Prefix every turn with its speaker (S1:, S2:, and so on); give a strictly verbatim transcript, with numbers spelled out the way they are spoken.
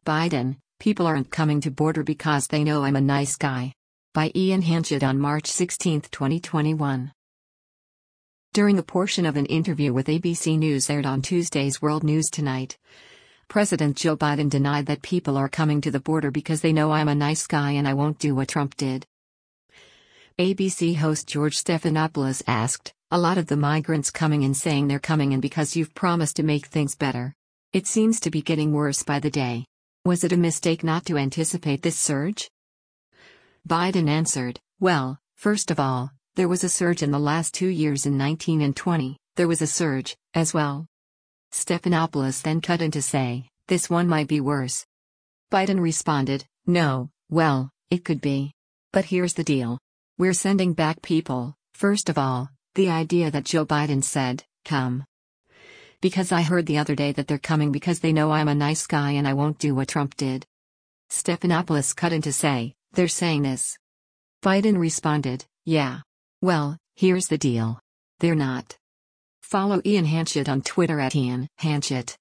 S1: Biden, people aren't coming to border because they know I'm a nice guy. By Ian Hanchett on March sixteenth, twenty twenty-one. During a portion of an interview with A B C News aired on Tuesday's World News Tonight, President Joe Biden denied that people are coming to the border because they know I'm a nice guy and I won't do what Trump did. A B C host George Stephanopoulos asked, "A lot of the migrants coming in saying they're coming in because you've promised to make things better. It seems to be getting worse by the day. Was it a mistake not to anticipate this surge?" Biden answered, "Well, first of all, there was a surge in the last two years in nineteen and twenty, there was a surge, as well." Stephanopoulos then cut in to say, "This one might be worse." Biden responded, "No, well, it could be. But here's the deal. We're sending back people, first of all, the idea that Joe Biden said, 'Come.' Because I heard the other day that they're coming because they know I'm a nice guy and I won't do what Trump did." Stephanopoulos cut in to say, "They're saying this." Biden responded, "Yeah. Well, here's the deal. They're not." Follow Ian Hanchett on Twitter at Ian Hanchett.